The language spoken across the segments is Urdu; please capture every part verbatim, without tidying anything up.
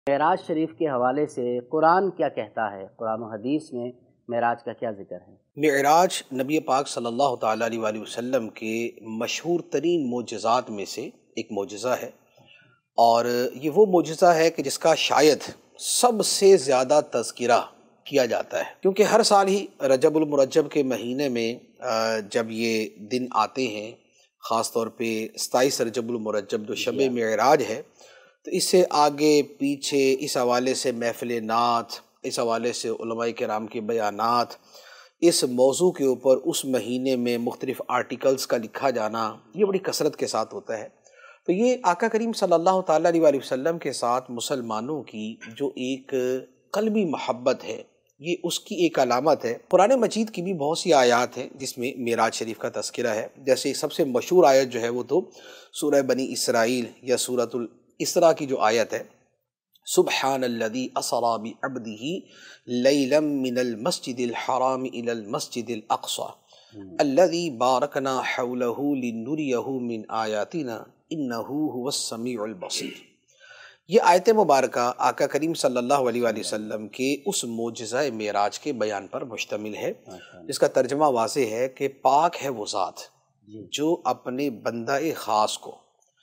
معراج شریف کے حوالے سے قرآن کیا کہتا ہے؟ قرآن و حدیث میں معراج کا کیا ذکر ہے؟ معراج نبی پاک صلی اللہ تعالیٰ علیہ وآلہ وسلم کے مشہور ترین معجزات میں سے ایک معجزہ ہے، اور یہ وہ معجزہ ہے کہ جس کا شاید سب سے زیادہ تذکرہ کیا جاتا ہے، کیونکہ ہر سال ہی رجب المرجب کے مہینے میں جب یہ دن آتے ہیں، خاص طور پہ ستائیس رجب المرجب جو شب معراج ہے، تو اس سے آگے پیچھے اس حوالے سے محفل نعت، اس حوالے سے علماء کرام کے بیانات، اس موضوع کے اوپر اس مہینے میں مختلف آرٹیکلز کا لکھا جانا یہ بڑی کثرت کے ساتھ ہوتا ہے۔ تو یہ آقا کریم صلی اللہ تعالیٰ علیہ وآلہ وسلم کے ساتھ مسلمانوں کی جو ایک قلبی محبت ہے، یہ اس کی ایک علامت ہے۔ قرآن مجید کی بھی بہت سی آیات ہیں جس میں معراج شریف کا تذکرہ ہے، جیسے سب سے مشہور آیت جو ہے وہ تو سورہ بنی اسرائیل یا سورۃ الاسراء کی جو آیت ہے، سبحان الذی اسری بعبدہ لیلا من المسجد الحرام الی المسجد الاقصی الذی بارکنا حولہ لنریہ من آیاتنا انہ هو السمیع البصیر۔ یہ آیت مبارکہ آقا کریم صلی اللہ علیہ وآلہ وسلم کے اس معجزہ معراج کے بیان پر مشتمل ہے، جس کا ترجمہ واضح ہے کہ پاک ہے وہ ذات جو اپنے بندہ خاص کو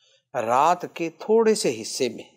رات کے تھوڑے سے حصے میں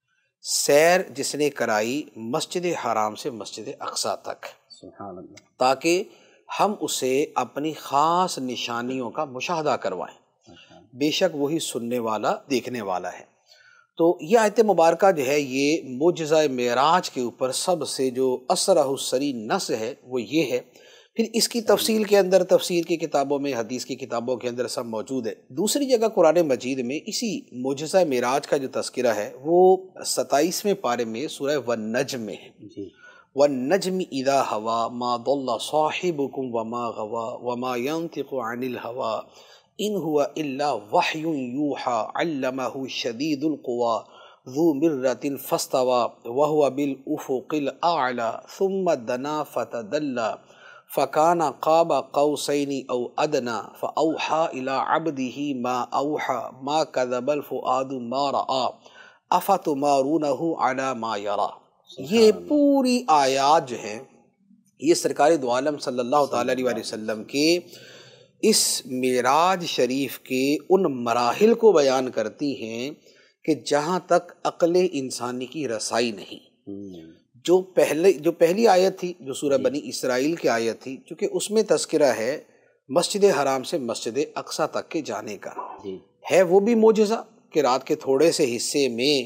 سیر جس نے کرائی مسجد حرام سے مسجد اقصیٰ تک، سبحان اللہ، تاکہ ہم اسے اپنی خاص نشانیوں کا مشاہدہ کروائیں، بے شک وہی سننے والا دیکھنے والا ہے۔ تو یہ آیت مبارکہ جو ہے یہ معجزہ معراج کے اوپر سب سے جو اسرع السری نص ہے وہ یہ ہے۔ پھر اس کی تفصیل کے اندر تفسیر کی کتابوں میں، حدیث کی کتابوں کے اندر سب موجود ہے۔ دوسری جگہ قرآن مجید میں اسی معجزہ معراج کا جو تذکرہ ہے وہ ستائیسویں پارے میں سورہ والنجم میں ہے، والنجم اذا ہوا ما ضل صاحبکم وما غوا وما ينطق عن الہوا ان هو الا وحی یوحی علمہ شدید القوی ذو مرۃ فاستوى وهو بالافق الاعلی ثم دنا فتدلی فکان قاب قوسین او ادنی فاوحی الی عبدہ ما اوحی ما کذب الفؤاد ما رأى افتمارونہ علی ما یری۔ یہ پوری آیات جو ہیں یہ سرکار دو عالم صلی اللہ تعالیٰ علیہ وآلہ وسلم کے اس معراج شریف کے ان مراحل کو بیان کرتی ہیں کہ جہاں تک عقل انسانی کی رسائی نہیں۔ جو پہلے جو پہلی آیت تھی جو سورہ بنی اسرائیل کی آیت تھی، چونکہ اس میں تذکرہ ہے مسجد حرام سے مسجد اقصیٰ تک کے جانے کا، ہے وہ بھی معجزہ کہ رات کے تھوڑے سے حصے میں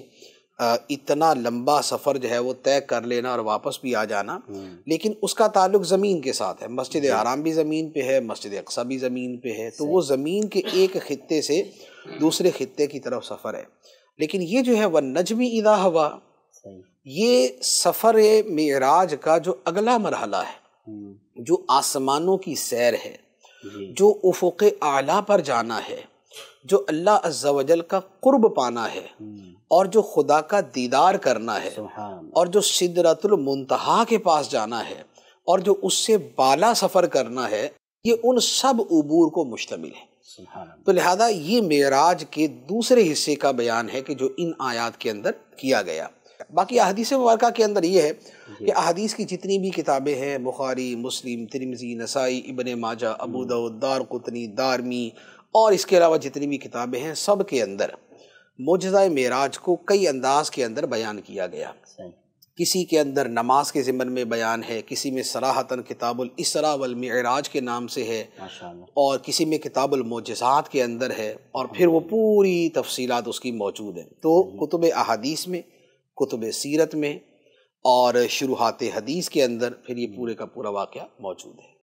اتنا لمبا سفر جو ہے وہ طے کر لینا اور واپس بھی آ جانا، لیکن اس کا تعلق زمین کے ساتھ ہے۔ مسجد حرام بھی زمین پہ ہے، مسجد اقصیٰ بھی زمین پہ ہے، تو وہ زمین کے ایک خطے سے دوسرے خطے کی طرف سفر ہے۔ لیکن یہ جو ہے والنجم اذا ہوا، یہ سفر معراج کا جو اگلا مرحلہ ہے، جو آسمانوں کی سیر ہے، جو افق اعلیٰ پر جانا ہے، جو اللہ عز و جل کا قرب پانا ہے، اور جو خدا کا دیدار کرنا ہے، اور جو سدرۃ المنتہا کے پاس جانا ہے، اور جو اس سے بالا سفر کرنا ہے، یہ ان سب عبور کو مشتمل ہے۔ تو لہذا یہ معراج کے دوسرے حصے کا بیان ہے کہ جو ان آیات کے اندر کیا گیا۔ باقی احادیث مبارکہ کے اندر یہ ہے کہ احادیث کی جتنی بھی کتابیں ہیں، بخاری، مسلم، ترمذی، نسائی، ابن ماجہ، ابو داؤد، دارقطنی، دارمی، اور اس کے علاوہ جتنی بھی کتابیں ہیں، سب کے اندر معجزہ معراج کو کئی انداز کے اندر بیان کیا گیا۔ کسی کے اندر نماز کے ضمن میں بیان ہے، کسی میں صراحتاً کتاب الاسراء والمعراج کے نام سے ہے، اور کسی میں کتاب المعجزات کے اندر ہے، اور پھر وہ پوری تفصیلات اس کی موجود ہیں۔ تو کتب احادیث میں، کتب سیرت میں، اور شروحات حدیث کے اندر پھر یہ پورے کا پورا واقعہ موجود ہے۔